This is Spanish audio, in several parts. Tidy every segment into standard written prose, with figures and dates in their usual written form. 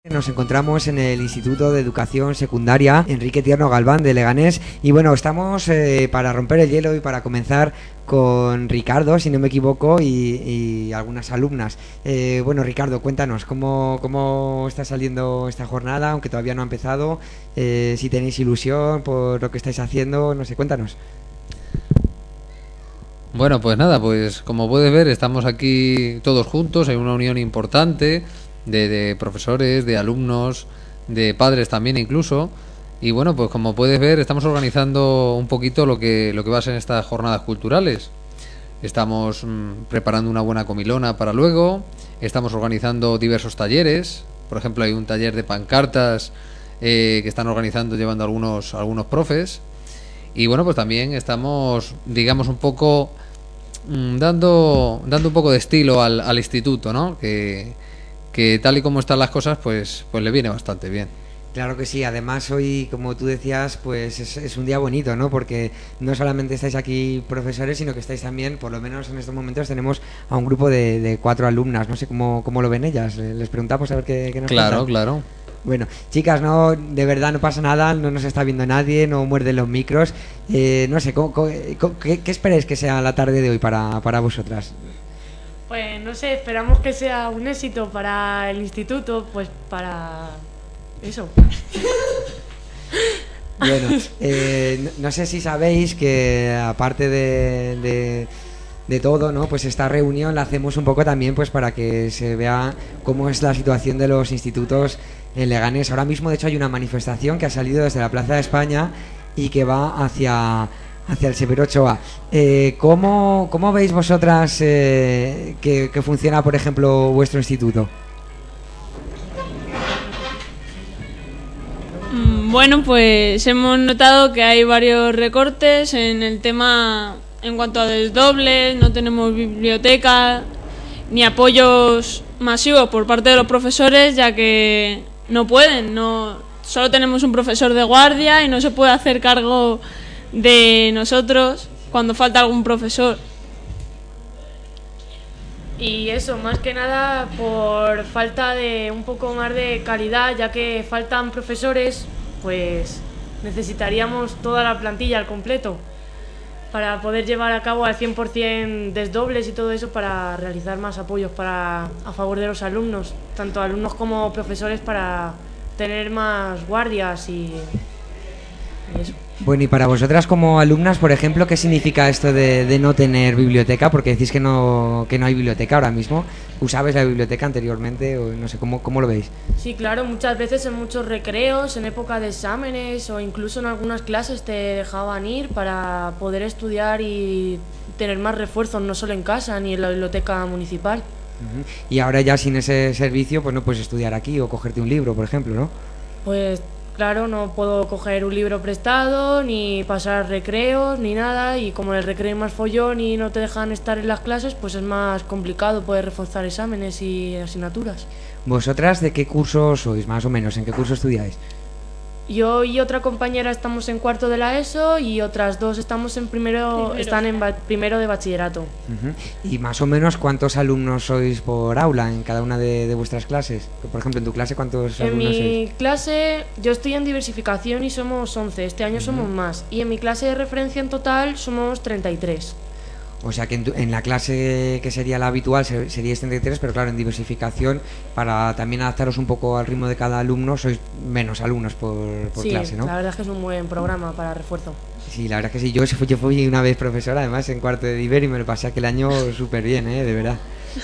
Nos encontramos en el Instituto de Educación Secundaria Enrique Tierno Galván de Leganés y bueno, estamos para romper el hielo y para comenzar con Ricardo, si no me equivoco, y algunas alumnas. Bueno, Ricardo, cuéntanos cómo está saliendo esta jornada, aunque todavía no ha empezado, si tenéis ilusión por lo que estáis haciendo, no sé, cuéntanos. Bueno, pues nada, pues como puedes ver estamos aquí todos juntos, hay una unión importante de profesores, de alumnos, de padres también incluso. Y bueno, pues como puedes ver estamos organizando un poquito lo que va a ser estas jornadas culturales. Estamos preparando una buena comilona para luego, estamos organizando diversos talleres. Por ejemplo, hay un taller de pancartas que están organizando, llevando algunos profes. Y bueno, pues también estamos, digamos, un poco dando un poco de estilo al instituto, ¿no? Que tal y como están las cosas, pues le viene bastante bien. Claro que sí, además hoy, como tú decías, pues es un día bonito, ¿no? Porque no solamente estáis aquí profesores, sino que estáis también, por lo menos en estos momentos, tenemos a un grupo de 4 alumnas, no sé cómo lo ven ellas, les preguntamos a ver qué nos cuentan. Claro. Bueno, chicas, no, de verdad no pasa nada, no nos está viendo nadie, no muerden los micros, no sé, ¿qué esperáis que sea la tarde de hoy para vosotras? Pues no sé, esperamos que sea un éxito para el instituto, pues para eso. Bueno, no sé si sabéis que aparte de todo, ¿no? Pues esta reunión la hacemos un poco también pues para que se vea cómo es la situación de los institutos en Leganés. Ahora mismo, de hecho, hay una manifestación que ha salido desde la Plaza de España y que va hacia el Severo Ochoa. ¿Cómo veis vosotras que funciona, por ejemplo, vuestro instituto? Bueno, pues hemos notado que hay varios recortes en el tema en cuanto a desdobles, no tenemos biblioteca ni apoyos masivos por parte de los profesores, ya que no pueden, solo tenemos un profesor de guardia y no se puede hacer cargo de nosotros cuando falta algún profesor. Y eso, más que nada por falta de un poco más de calidad, ya que faltan profesores, pues necesitaríamos toda la plantilla al completo para poder llevar a cabo al 100% desdobles y todo eso, para realizar más apoyos a favor de los alumnos, tanto alumnos como profesores, para tener más guardias y eso. Bueno, y para vosotras como alumnas, por ejemplo, ¿qué significa esto de no tener biblioteca? Porque decís que no hay biblioteca ahora mismo. ¿Usabais la biblioteca anteriormente o no sé, cómo lo veis? Sí, claro, muchas veces en muchos recreos, en época de exámenes o incluso en algunas clases te dejaban ir para poder estudiar y tener más refuerzos, no solo en casa ni en la biblioteca municipal. Y ahora ya sin ese servicio, pues no puedes estudiar aquí o cogerte un libro, por ejemplo, ¿no? Pues claro, no puedo coger un libro prestado, ni pasar recreos, ni nada, y como en el recreo hay más follón y no te dejan estar en las clases, pues es más complicado poder reforzar exámenes y asignaturas. ¿Vosotras de qué curso sois, más o menos? ¿En qué curso estudiáis? Yo y otra compañera estamos en cuarto de la ESO y otras dos estamos en primero de bachillerato. ¿Y más o menos cuántos alumnos sois por aula en cada una de vuestras clases? Por ejemplo, en tu clase, ¿cuántos alumnos sois? En mi clase, yo estoy en diversificación y somos 11, este año somos más. Y en mi clase de referencia en total somos 33. O sea que en la clase que sería la habitual seríais 33, pero claro, en diversificación, para también adaptaros un poco al ritmo de cada alumno, sois menos alumnos por clase, ¿no? Sí, la verdad es que es un buen programa para refuerzo. Sí, la verdad es que sí. Yo fui una vez profesora, además, en cuarto de Diver, y me lo pasé aquel año súper bien, de verdad.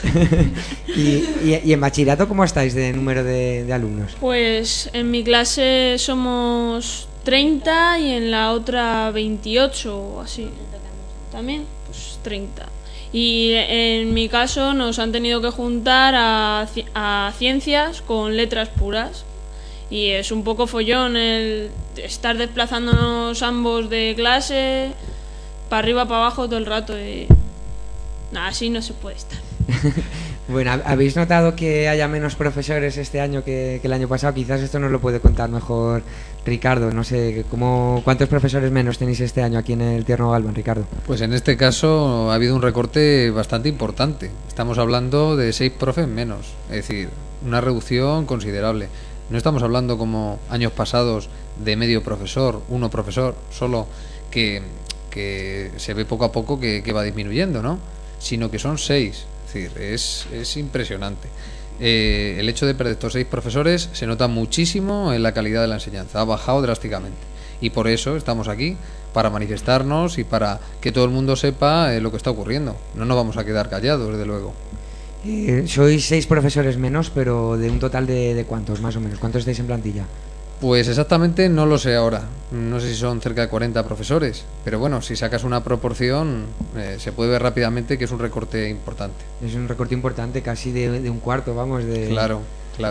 y en bachillerato, ¿cómo estáis de número de alumnos? Pues en mi clase somos 30 y en la otra 28 o así. ¿También? Pues 30. Y en mi caso nos han tenido que juntar a ciencias con letras puras. Y es un poco follón el estar desplazándonos ambos de clase para arriba, para abajo todo el rato. Y nada, así no se puede estar. Bueno, ¿habéis notado que haya menos profesores este año que el año pasado? Quizás esto nos lo puede contar mejor Ricardo. No sé, ¿cuántos profesores menos tenéis este año aquí en el Tierno Galván, Ricardo? Pues en este caso ha habido un recorte bastante importante. Estamos hablando de 6 profes menos, es decir, una reducción considerable. No estamos hablando como años pasados de medio profesor, uno profesor solo, que se ve poco a poco que va disminuyendo, ¿no? Sino que son 6. Es decir, es impresionante. El hecho de perder estos 6 profesores se nota muchísimo en la calidad de la enseñanza. Ha bajado drásticamente. Y por eso estamos aquí, para manifestarnos y para que todo el mundo sepa lo que está ocurriendo. No nos vamos a quedar callados, desde luego. Sois 6 profesores menos, pero de un total de ¿cuántos, más o menos? ¿Cuántos estáis en plantilla? Pues exactamente no lo sé ahora. No sé si son cerca de 40 profesores. Pero bueno, si sacas una proporción, se puede ver rápidamente que es un recorte importante. Es un recorte importante, casi de un cuarto, vamos. Claro.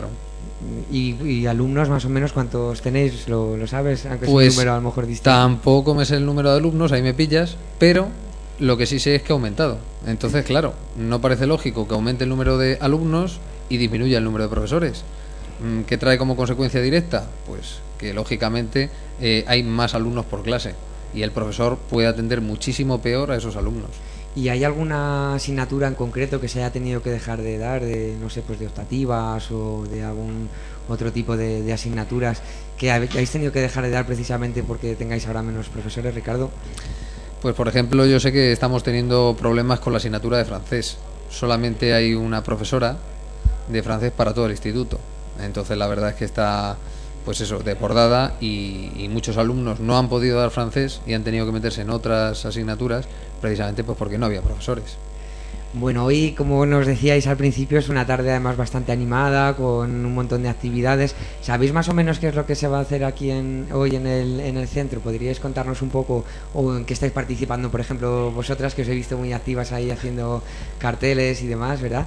¿Y alumnos más o menos cuántos tenéis? ¿Lo sabes? Aunque pues es un número a lo mejor distinto. Tampoco me sé el número de alumnos, ahí me pillas, pero lo que sí sé es que ha aumentado. Entonces, claro, no parece lógico que aumente el número de alumnos y disminuya el número de profesores. ¿Qué trae como consecuencia directa? Pues que lógicamente hay más alumnos por clase y el profesor puede atender muchísimo peor a esos alumnos. ¿Y hay alguna asignatura en concreto que se haya tenido que dejar de dar, no sé, pues de optativas o de algún otro tipo de asignaturas que habéis tenido que dejar de dar precisamente porque tengáis ahora menos profesores, Ricardo? Pues por ejemplo, yo sé que estamos teniendo problemas con la asignatura de francés. Solamente hay una profesora de francés para todo el instituto. Entonces la verdad es que está, pues eso, desbordada y muchos alumnos no han podido dar francés y han tenido que meterse en otras asignaturas precisamente pues porque no había profesores. Bueno, hoy, como nos decíais al principio, es una tarde además bastante animada, con un montón de actividades. ¿Sabéis más o menos qué es lo que se va a hacer aquí hoy en el centro? ¿Podríais contarnos un poco o en qué estáis participando, por ejemplo, vosotras, que os he visto muy activas ahí haciendo carteles y demás, ¿verdad?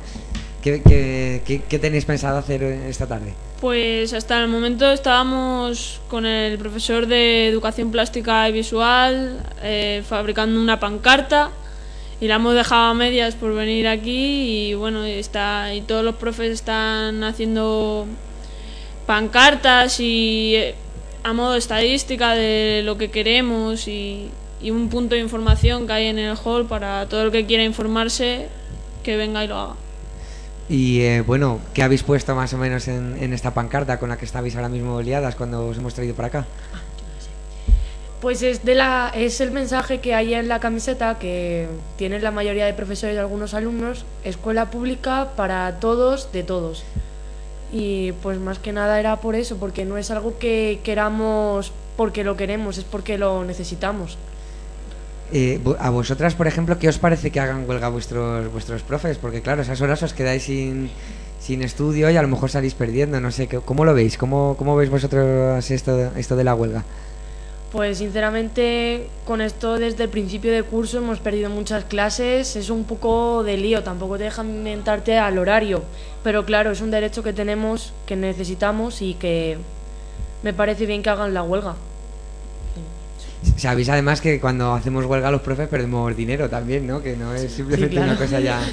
¿Qué tenéis pensado hacer esta tarde? Pues hasta el momento estábamos con el profesor de Educación Plástica y Visual fabricando una pancarta y la hemos dejado a medias por venir aquí y bueno, y todos los profes están haciendo pancartas y a modo estadística de lo que queremos y un punto de información que hay en el hall para todo el que quiera informarse que venga y lo haga. Y bueno, ¿qué habéis puesto más o menos en esta pancarta con la que estabais ahora mismo liadas cuando os hemos traído para acá? Pues es el mensaje que hay en la camiseta que tienen la mayoría de profesores y algunos alumnos: escuela pública para todos, de todos. Y pues más que nada era por eso, porque no es algo que queramos porque lo queremos, es porque lo necesitamos. A vosotras, por ejemplo, ¿qué os parece que hagan huelga vuestros profes? Porque claro, esas horas os quedáis sin estudio y a lo mejor salís perdiendo, no sé, ¿cómo lo veis? ¿Cómo veis vosotros esto de la huelga? Pues sinceramente, con esto desde el principio de curso hemos perdido muchas clases, es un poco de lío, tampoco te dejan inventarte al horario, pero claro, es un derecho que tenemos, que necesitamos y que me parece bien que hagan la huelga. Sabéis además que cuando hacemos huelga los profes perdemos dinero también, ¿no? Que no es simplemente sí, claro, una cosa ya...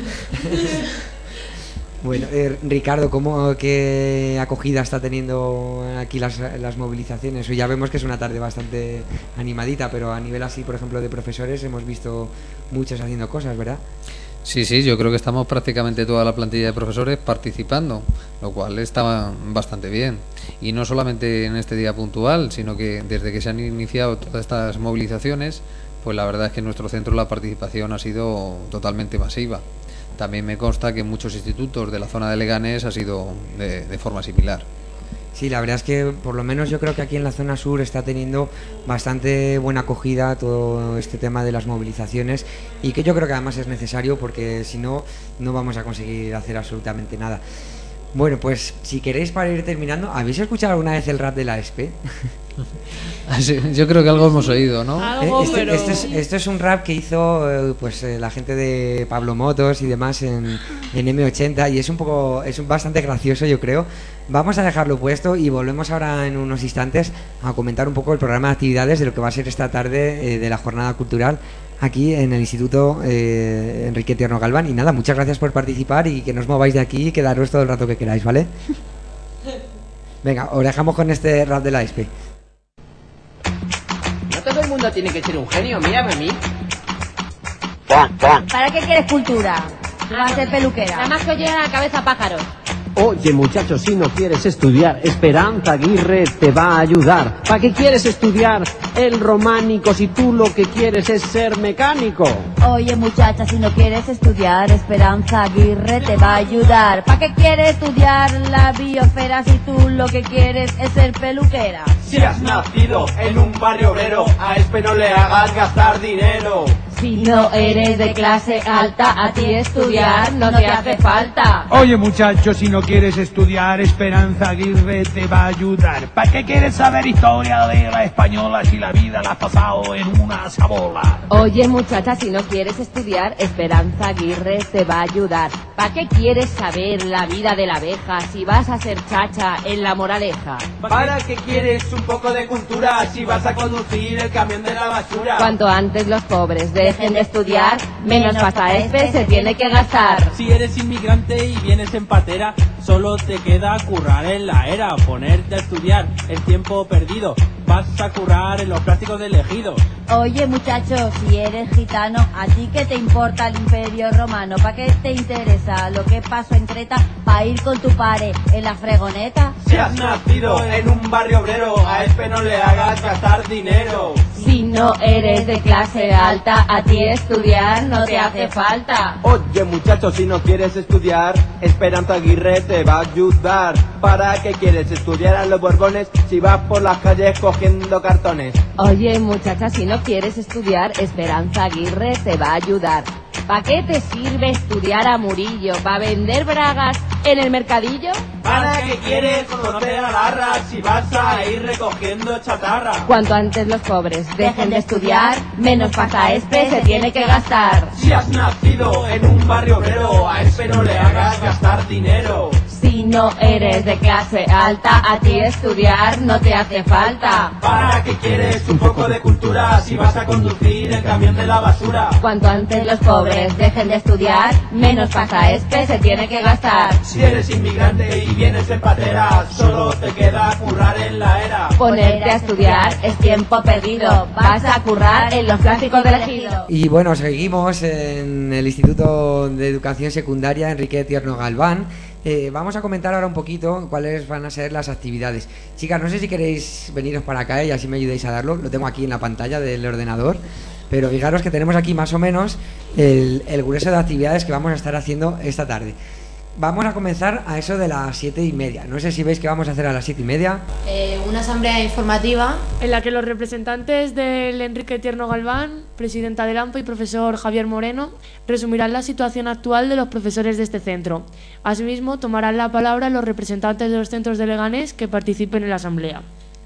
Bueno, Ricardo, ¿qué acogida está teniendo aquí las movilizaciones? Hoy ya vemos que es una tarde bastante animadita, pero a nivel así, por ejemplo, de profesores hemos visto muchos haciendo cosas, ¿verdad? Sí, yo creo que estamos prácticamente toda la plantilla de profesores participando, lo cual está bastante bien. Y no solamente en este día puntual, sino que desde que se han iniciado todas estas movilizaciones, pues la verdad es que en nuestro centro la participación ha sido totalmente masiva. También me consta que en muchos institutos de la zona de Leganés ha sido de forma similar. Sí, la verdad es que por lo menos yo creo que aquí en la zona sur está teniendo bastante buena acogida todo este tema de las movilizaciones y que yo creo que además es necesario porque si no, no vamos a conseguir hacer absolutamente nada. Bueno, pues si queréis para ir terminando, ¿habéis escuchado alguna vez el rap de la ESPE? Sí, yo creo que algo hemos oído, ¿no? Esto es un rap que hizo la gente de Pablo Motos y demás en M80 y es bastante gracioso, yo creo. Vamos a dejarlo puesto y volvemos ahora en unos instantes a comentar un poco el programa de actividades de lo que va a ser esta tarde de la jornada cultural aquí en el Instituto Enrique Tierno Galván. Y nada, muchas gracias por participar y que no os mováis de aquí y quedaros todo el rato que queráis, ¿vale? Venga, os dejamos con este rap de la ESPE. No todo el mundo tiene que ser un genio, mírame a mí. ¿Para qué quieres cultura? Vas a ser peluquera. Nada más que os llegan a la cabeza pájaros. Oye muchachos, si no quieres estudiar, Esperanza Aguirre te va a ayudar. ¿Para qué quieres estudiar el románico si tú lo que quieres es ser mecánico? Oye muchacha, si no quieres estudiar, Esperanza Aguirre te va a ayudar. ¿Para qué quieres estudiar la biosfera si tú lo que quieres es ser peluquera? Si has nacido en un barrio obrero, a Espe no le hagas gastar dinero. Si no eres de clase alta, a ti estudiar no te hace falta. Oye muchacho, si no quieres estudiar, Esperanza Aguirre te va a ayudar. ¿Para qué quieres saber historia de la española si la vida la has pasado en una sabola? Oye muchacha, si no quieres estudiar, Esperanza Aguirre te va a ayudar. ¿Para qué quieres saber la vida de la abeja si vas a ser chacha en La Moraleja? ¿Para qué quieres un poco de cultura si vas a conducir el camión de la basura? Cuanto antes los pobres dejen de estudiar, menos pasta Espe se tiene que gastar. Si eres inmigrante y vienes en patera, solo te queda currar en la era, ponerte a estudiar el tiempo perdido. Vas a currar en los plásticos del ejido. Oye muchacho, si eres gitano, ¿a ti qué te importa el Imperio Romano? ¿Para qué te interesa lo que pasó en Creta? ¿Pa' ir con tu pare en la fregoneta? Si has nacido en un barrio obrero, a Espe no le hagas gastar dinero. Si no eres de clase alta, a ti estudiar no te hace falta. Oye muchachos, si no quieres estudiar, Esperanza Aguirre te va a ayudar. ¿Para qué quieres estudiar a los Borbones si vas por las calles cogiendo cartones? Oye muchacha, si no quieres estudiar, Esperanza Aguirre te va a ayudar. ¿Para qué te sirve estudiar a Murillo? ¿Para vender bragas en el mercadillo? ¿Para qué quieres conocer a Larra si vas a ir recogiendo chatarra? Cuanto antes los pobres dejen de estudiar, menos pasta Espe se tiene que gastar. Si has nacido en un barrio obrero, a Espe no le hagas gastar dinero. Si no eres de clase alta, a ti estudiar no te hace falta. ¿Para qué quieres un poco de cultura si vas a conducir el camión de la basura? Cuanto antes los pobres dejen de estudiar, menos pasta Espe se tiene que gastar. Si eres inmigrante y vienes en patera, solo te queda currar en la era. Ponerte a estudiar es tiempo perdido, vas a currar en los plásticos del ejido. Y bueno, seguimos en el Instituto de Educación Secundaria Enrique Tierno Galván. Vamos a comentar ahora un poquito cuáles van a ser las actividades. Chicas, no sé si queréis veniros para acá y así me ayudéis a darlo. Lo tengo aquí en la pantalla del ordenador. Pero fijaros que tenemos aquí más o menos el grueso de actividades que vamos a estar haciendo esta tarde. Vamos a comenzar a eso de las 7:30. No sé si veis que vamos a hacer a las 7:30. Una asamblea informativa en la que los representantes del Enrique Tierno Galván, presidenta del AMPO y profesor Javier Moreno, resumirán la situación actual de los profesores de este centro. Asimismo, tomarán la palabra los representantes de los centros de Leganés que participen en la asamblea.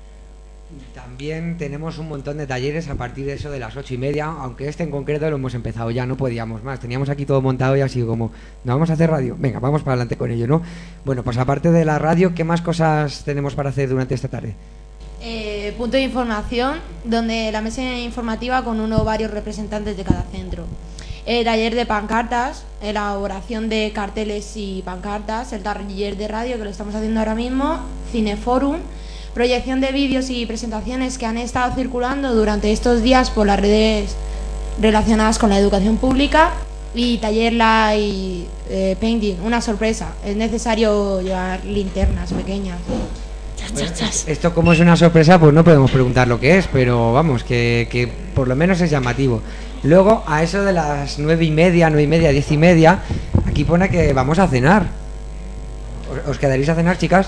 También tenemos un montón de talleres a partir de eso de las 8:30, aunque este en concreto lo hemos empezado ya, no podíamos más. Teníamos aquí todo montado y así como, ¿no vamos a hacer radio? Venga, vamos para adelante con ello, ¿no? Bueno, pues aparte de la radio, ¿qué más cosas tenemos para hacer durante esta tarde? Punto de información, donde la mesa informativa con uno o varios representantes de cada centro. Taller de pancartas, elaboración de carteles y pancartas, el taller de radio que lo estamos haciendo ahora mismo, cineforum, proyección de vídeos y presentaciones que han estado circulando durante estos días por las redes relacionadas con la educación pública y taller light painting, una sorpresa. Es necesario llevar linternas pequeñas. Esto como es una sorpresa, pues no podemos preguntar lo que es, pero vamos, que por lo menos es llamativo. Luego, a eso de las 9:30, 9:30, 10:30, aquí pone que vamos a cenar. ¿Os quedaréis a cenar, chicas?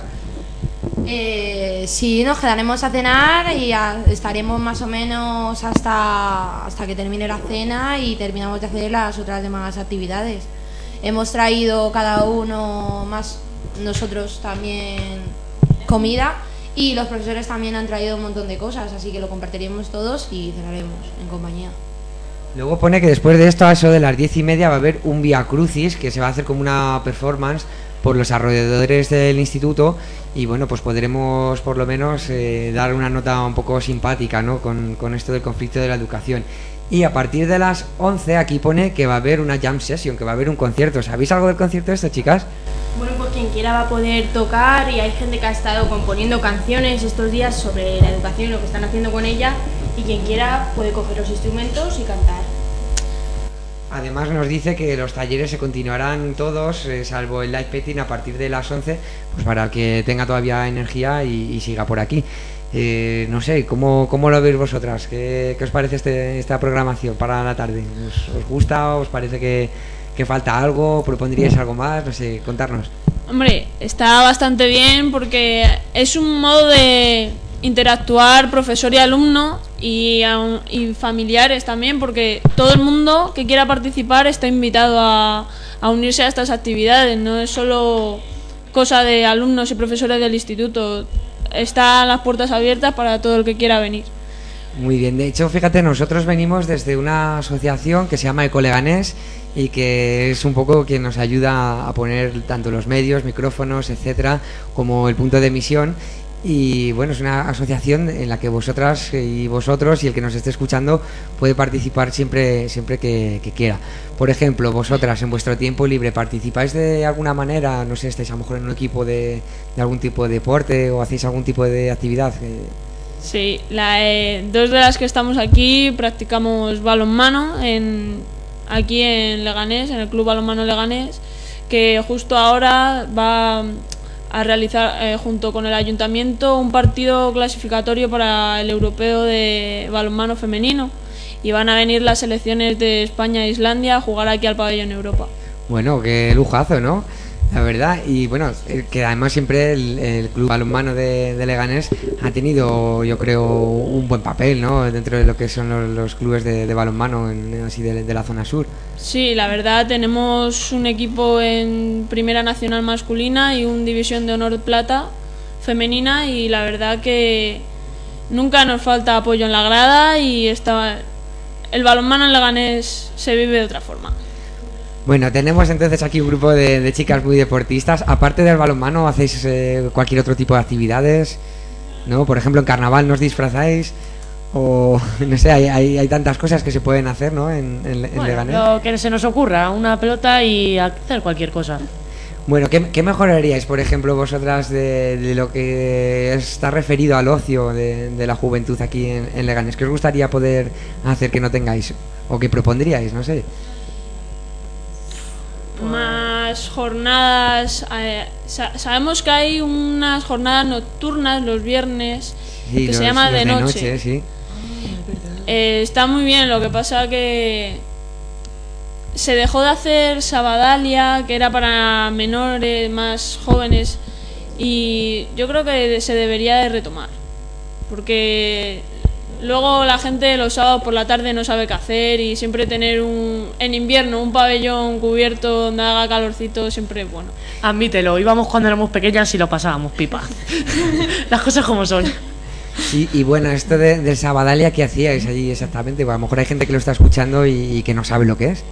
Sí, nos quedaremos a cenar y estaremos más o menos hasta que termine la cena y terminamos de hacer las otras demás actividades. Hemos traído cada uno más, nosotros también, comida, y los profesores también han traído un montón de cosas, así que lo compartiremos todos y cenaremos en compañía. Luego pone que después de esto, a eso de las 10:30, va a haber un Vía Crucis que se va a hacer como una performance por los alrededores del instituto y bueno, pues podremos por lo menos dar una nota un poco simpática, ¿no? con esto del conflicto de la educación. Y a partir de las 11 aquí pone que va a haber una jam session, que va a haber un concierto. ¿Sabéis algo del concierto de esto, chicas? Bueno, pues quien quiera va a poder tocar y hay gente que ha estado componiendo canciones estos días sobre la educación y lo que están haciendo con ella y quien quiera puede coger los instrumentos y cantar. Además nos dice que los talleres se continuarán todos, salvo el live petting a partir de las 11, pues para que tenga todavía energía y siga por aquí. No sé, ¿cómo lo veis vosotras? ¿Qué os parece esta programación para la tarde? ¿Os gusta? ¿Os parece que falta algo? ¿Propondríais algo más? No sé, contarnos. Hombre, está bastante bien porque es un modo de interactuar profesor y alumno y familiares también, porque todo el mundo que quiera participar está invitado a unirse a estas actividades. No es solo cosa de alumnos y profesores del instituto, están las puertas abiertas para todo el que quiera venir. Muy bien, de hecho, fíjate, nosotros venimos desde una asociación que se llama Ecoleganés y que es un poco quien nos ayuda a poner tanto los medios, micrófonos, etcétera, como el punto de emisión. Y bueno, es una asociación en la que vosotras y vosotros y el que nos esté escuchando puede participar siempre que quiera. Por ejemplo, vosotras en vuestro tiempo libre, ¿participáis de alguna manera? No sé, estáis a lo mejor en un equipo de algún tipo de deporte o hacéis algún tipo de actividad. Sí, dos de las que estamos aquí practicamos balonmano aquí en Leganés, en el Club Balonmano Leganés, que justo ahora va a realizar junto con el ayuntamiento un partido clasificatorio para el europeo de balonmano femenino, y van a venir las selecciones de España e Islandia a jugar aquí al pabellón Europa. Bueno, qué lujazo, ¿no? La verdad, y bueno, que además siempre el Club Balonmano de Leganés ha tenido, yo creo, un buen papel, ¿no? Dentro de lo que son los clubes de balonmano así de la zona sur. Sí, la verdad, tenemos un equipo en Primera Nacional masculina y un División de Honor Plata femenina, y la verdad que nunca nos falta apoyo en la grada, y el balonmano en Leganés se vive de otra forma. Bueno, tenemos entonces aquí un grupo de chicas muy deportistas. Aparte del balonmano, ¿hacéis cualquier otro tipo de actividades? ¿No? Por ejemplo, en carnaval nos disfrazáis, o no sé, hay tantas cosas que se pueden hacer, ¿no? En Leganés. Lo que se nos ocurra, una pelota y hacer cualquier cosa. Bueno, ¿qué mejoraríais, por ejemplo, vosotras de lo que está referido al ocio de la juventud aquí en Leganés? ¿Qué os gustaría poder hacer que no tengáis? ¿O que propondríais? No sé. Más jornadas. Sabemos que hay unas jornadas nocturnas los viernes, sí, que se llama de noche. Sí. Está muy bien, lo que pasa que se dejó de hacer Sabadalia, que era para menores, más jóvenes, y yo creo que se debería de retomar, porque luego la gente los sábados por la tarde no sabe qué hacer, y siempre tener en invierno un pabellón cubierto donde haga calorcito siempre es bueno. Admítelo, íbamos cuando éramos pequeñas y lo pasábamos pipa. Las cosas como son. Sí, y bueno, esto del Sabadalia, ¿qué hacíais allí exactamente? Pues a lo mejor hay gente que lo está escuchando y que no sabe lo que es.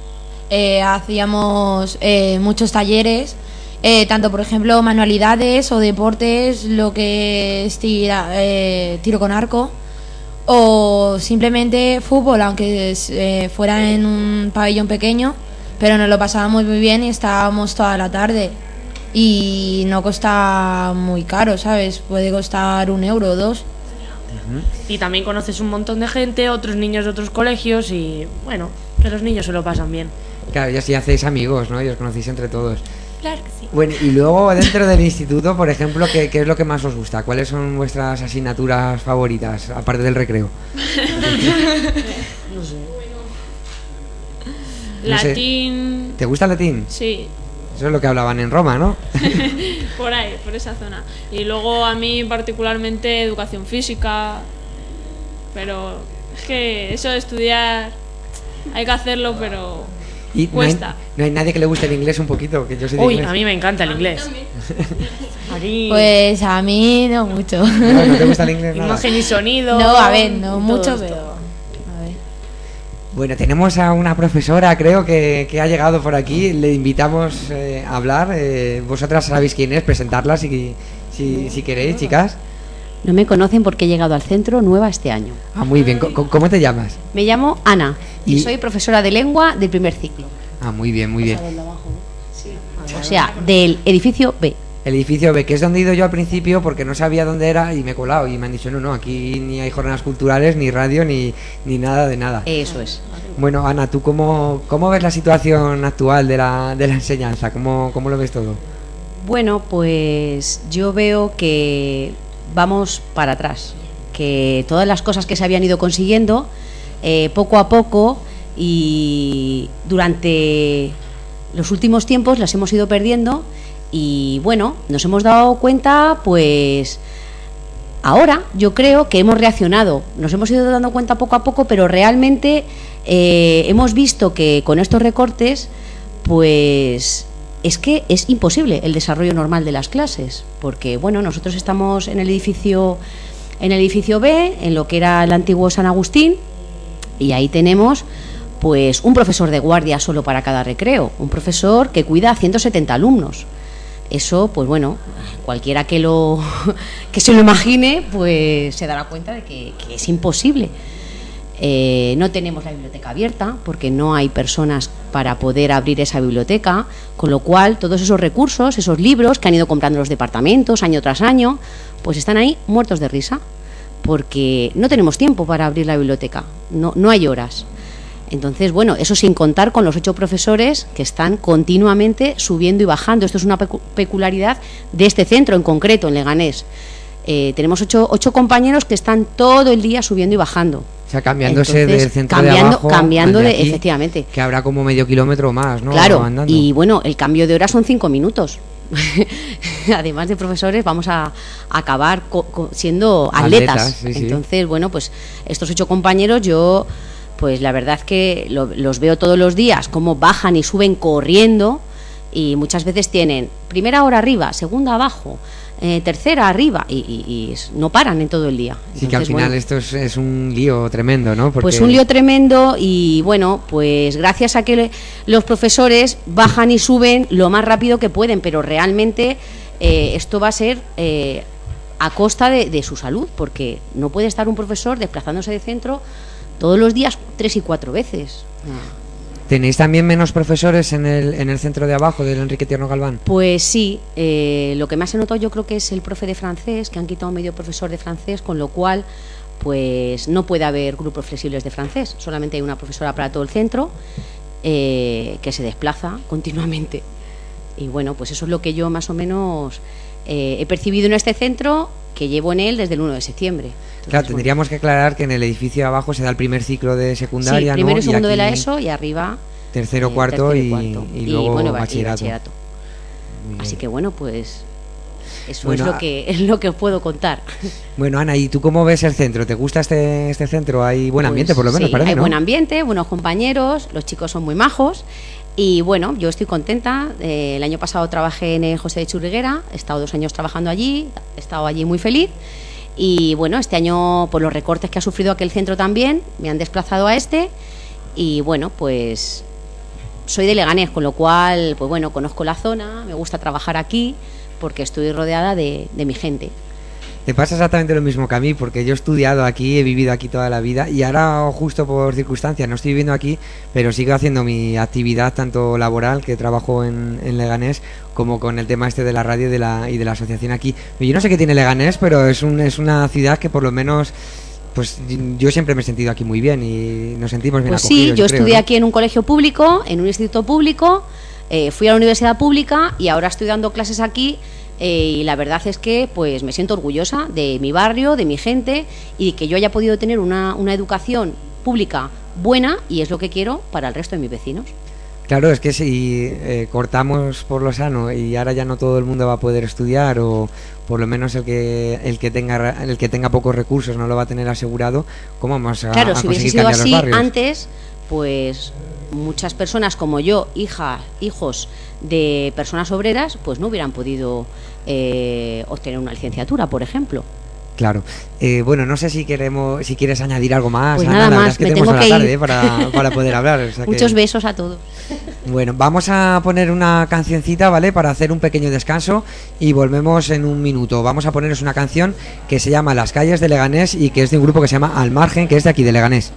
Hacíamos muchos talleres, tanto por ejemplo manualidades o deportes, lo que es tiro con arco, o simplemente fútbol, aunque fuera en un pabellón pequeño, pero nos lo pasábamos muy bien y estábamos toda la tarde, y no cuesta muy caro, ¿sabes? Puede costar 1 euro o 2. Y también conoces un montón de gente, otros niños de otros colegios, y bueno, que los niños se lo pasan bien. Claro, y así hacéis amigos, ¿no? Y os conocéis entre todos. Claro que sí. Bueno, y luego dentro del instituto, por ejemplo, ¿qué es lo que más os gusta? ¿Cuáles son vuestras asignaturas favoritas, aparte del recreo? No sé. Latín. ¿Te gusta el latín? Sí. Eso es lo que hablaban en Roma, ¿no? Por ahí, por esa zona. Y luego a mí particularmente educación física, pero es que eso de estudiar hay que hacerlo, pero y cuesta. No hay nadie que le guste el inglés un poquito, que yo soy de inglés. A mí me encanta el inglés. Pues a mí no mucho. ¿No te gusta el inglés nada? Imagen y sonido. No, a ver, no mucho, pero a ver. Bueno, tenemos a una profesora, creo, que ha llegado por aquí. Le invitamos a hablar. Vosotras sabéis quién es, presentarla si queréis, chicas. No me conocen porque he llegado al centro nueva este año. Ah, muy bien. ¿Cómo te llamas? Me llamo Ana y soy profesora de lengua del primer ciclo. Ah, muy bien, muy bien. O sea, del edificio B. el edificio B, que es donde he ido yo al principio porque no sabía dónde era y me he colado y me han dicho no, aquí ni hay jornadas culturales, ni radio, ni nada de nada. Eso es. Bueno, Ana, ¿tú cómo ves la situación actual de la enseñanza? ¿Cómo lo ves todo? Bueno, pues yo veo que vamos para atrás, que todas las cosas que se habían ido consiguiendo poco a poco y durante los últimos tiempos las hemos ido perdiendo y bueno, nos hemos dado cuenta pues ahora yo creo que hemos reaccionado, nos hemos ido dando cuenta poco a poco, pero realmente hemos visto que con estos recortes pues es que es imposible el desarrollo normal de las clases, porque bueno, nosotros estamos en el edificio B, en lo que era el antiguo San Agustín, y ahí tenemos pues un profesor de guardia solo para cada recreo, un profesor que cuida a 170 alumnos. Eso, pues bueno, cualquiera que se lo imagine, pues se dará cuenta de que es imposible. No tenemos la biblioteca abierta porque no hay personas para poder abrir esa biblioteca, con lo cual todos esos recursos, esos libros que han ido comprando los departamentos año tras año, pues están ahí muertos de risa porque no tenemos tiempo para abrir la biblioteca, no hay horas. Entonces, bueno, eso sin contar con los 8 profesores que están continuamente subiendo y bajando. Esto es una peculiaridad de este centro en concreto, en Leganés. Tenemos 8 compañeros que están todo el día subiendo y bajando. O sea, cambiándose entonces, del centro de abajo, cambiando efectivamente. Que habrá como medio kilómetro más, ¿no? Claro, andando. Y bueno, el cambio de hora son 5 minutos. Además de profesores, vamos a acabar siendo atletas. Sí, sí. Entonces, bueno, pues estos 8 compañeros yo... Pues la verdad es que los veo todos los días, cómo bajan y suben corriendo y muchas veces tienen primera hora arriba, segunda abajo, tercera arriba y no paran en todo el día. Sí, entonces, que al final bueno, esto es un lío tremendo, ¿no? Porque... Pues un lío tremendo y bueno, pues gracias a que los profesores bajan y suben lo más rápido que pueden, pero realmente esto va a ser... a costa de su salud, porque no puede estar un profesor desplazándose de centro todos los días 3 y 4 veces. ¿Tenéis también menos profesores en el centro de abajo del Enrique Tierno Galván? Pues sí, lo que más se notó yo creo que es el profe de francés, que han quitado medio profesor de francés, con lo cual pues no puede haber grupos flexibles de francés, solamente hay una profesora para todo el centro que se desplaza continuamente. Y bueno, pues eso es lo que yo más o menos he percibido en este centro, que llevo en él desde el 1 de septiembre. Entonces, claro, tendríamos que aclarar que en el edificio de abajo se da el primer ciclo de secundaria, sí, primero ¿no? y segundo de la ESO y arriba tercero, cuarto y luego bueno, bachillerato. Así que bueno, pues eso bueno, es lo que os puedo contar. Bueno, Ana, ¿y tú cómo ves el centro? ¿Te gusta este centro? ¿Hay buen ambiente, por lo menos, sí, parece, hay ¿no? buen ambiente, buenos compañeros, los chicos son muy majos. Y bueno, yo estoy contenta. El año pasado trabajé en el José de Churriguera, he estado 2 años trabajando allí, he estado allí muy feliz. Y bueno, este año, por los recortes que ha sufrido aquel centro también, me han desplazado a este. Y bueno, pues soy de Leganés, con lo cual, pues bueno, conozco la zona, me gusta trabajar aquí, porque estoy rodeada de mi gente. Te pasa exactamente lo mismo que a mí, porque yo he estudiado aquí, he vivido aquí toda la vida y ahora justo por circunstancias no estoy viviendo aquí, pero sigo haciendo mi actividad tanto laboral, que trabajo en Leganés, como con el tema este de la radio y de la asociación aquí. Yo no sé qué tiene Leganés, pero es una ciudad que por lo menos... Pues yo siempre me he sentido aquí muy bien y nos sentimos bien acogidos. Pues sí, yo estudié aquí en un colegio público, en un instituto público, fui a la universidad pública y ahora estoy dando clases aquí. Y la verdad es que pues me siento orgullosa de mi barrio, de mi gente y que yo haya podido tener una educación pública buena, y es lo que quiero para el resto de mis vecinos. Claro, es que si cortamos por lo sano y ahora ya no todo el mundo va a poder estudiar, o por lo menos el que tenga pocos recursos no lo va a tener asegurado, ¿cómo vamos a Claro, si hubiese sido así antes, pues muchas personas como yo, hijos de personas obreras, pues no hubieran podido obtener una licenciatura, por ejemplo. Claro. Bueno, no sé si quieres añadir algo más. Pues Ana, nada la más, es que me tenemos tengo que la tarde ir. Para poder hablar. O sea Muchos besos a todos. Bueno, vamos a poner una cancioncita, ¿vale? Para hacer un pequeño descanso y volvemos en un minuto. Vamos a poneros una canción que se llama Las calles de Leganés y que es de un grupo que se llama Al Margen, que es de aquí, de Leganés.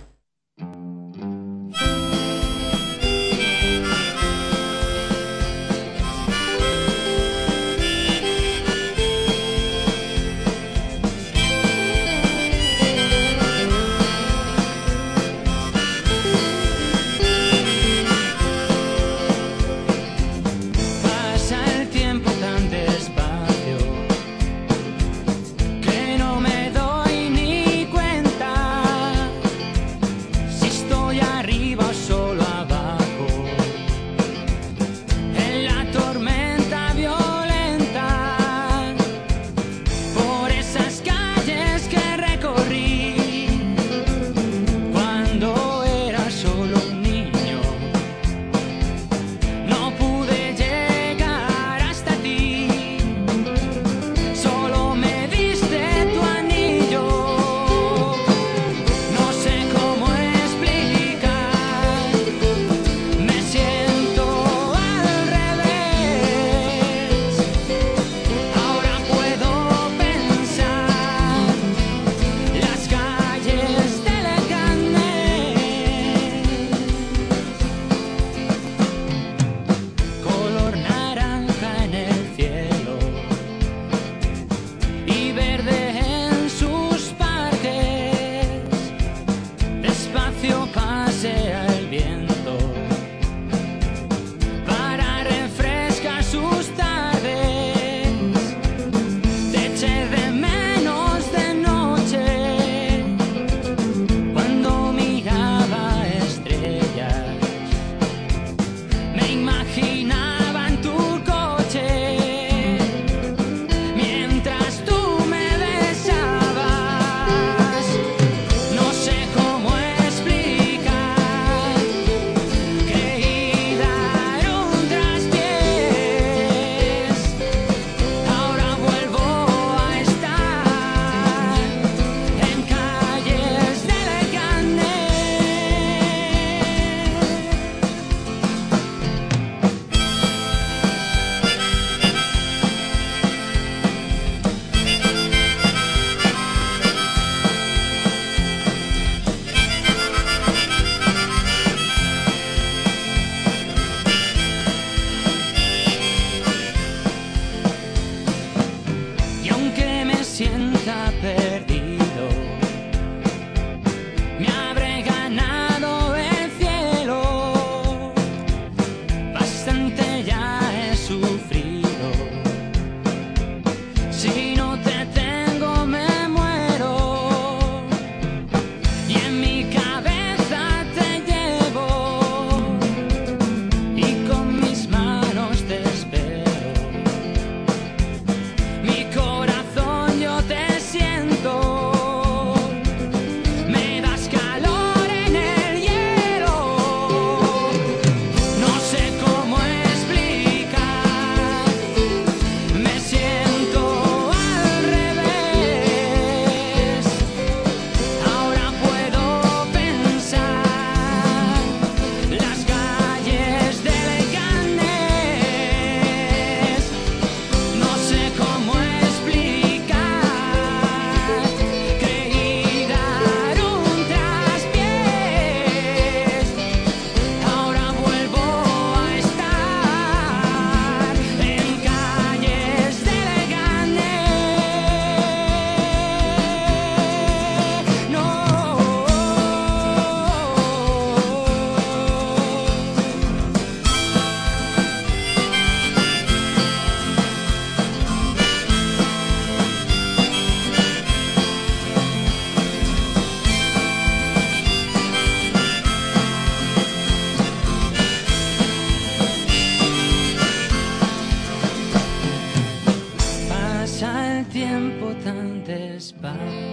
sienta perdido. Me habré ganado el cielo, bastante ya he sufrido. Si no te tengo me muero, y en mi cabeza te llevo, y con mis manos te espero. Mi corazón yo te siento, me das calor en el hielo. No sé cómo explicar, me siento al revés. Ahora puedo pensar las calles de Leganés. No sé cómo explicar, creí dar un traspiés. Ahora vuelvo a estar en calles de Leganés. No. Pasa el tiempo tan despacio.